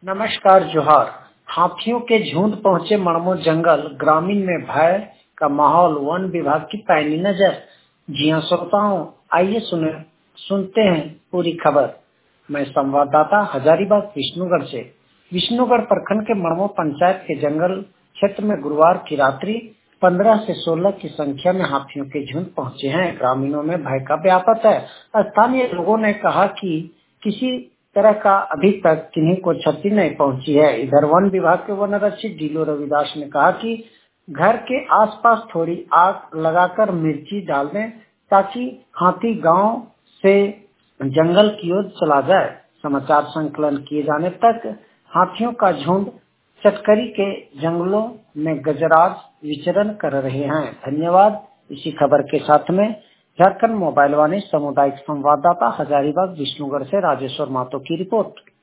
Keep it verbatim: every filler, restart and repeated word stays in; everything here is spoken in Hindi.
नमस्कार जोहार। हाथियों के झुंड पहुंचे मड़मो जंगल, ग्रामीण में भय का माहौल, वन विभाग की पैनी नजर। जी हाँ श्रोताओं, आइए सुने सुनते हैं पूरी खबर। मैं संवाददाता हजारीबाग विष्णुगढ़ से। विष्णुगढ़ प्रखंड के मड़मो पंचायत के जंगल क्षेत्र में गुरुवार की रात्रि पंद्रह से सोलह की संख्या में हाथियों के झुंड पहुंचे हैं। ग्रामीणों में भय का व्यापत है। स्थानीय लोगों ने कहा कि किसी तरह का अभी तक किन्हीं को क्षति नहीं पहुंची है। इधर वन विभाग के वन रक्षक डीलो रविदास ने कहा कि घर के आसपास थोड़ी आग लगाकर मिर्ची डाल दें ताकि हाथी गांव से जंगल की ओर चला जाए। समाचार संकलन किए जाने तक हाथियों का झुंड चटकरी के जंगलों में गजराज विचरण कर रहे हैं। धन्यवाद। इसी खबर के साथ में झारखंड मोबाइल वाणी सामुदायिक संवाददाता हजारीबाग विष्णुगढ़ से राजेश्वर मातो की रिपोर्ट।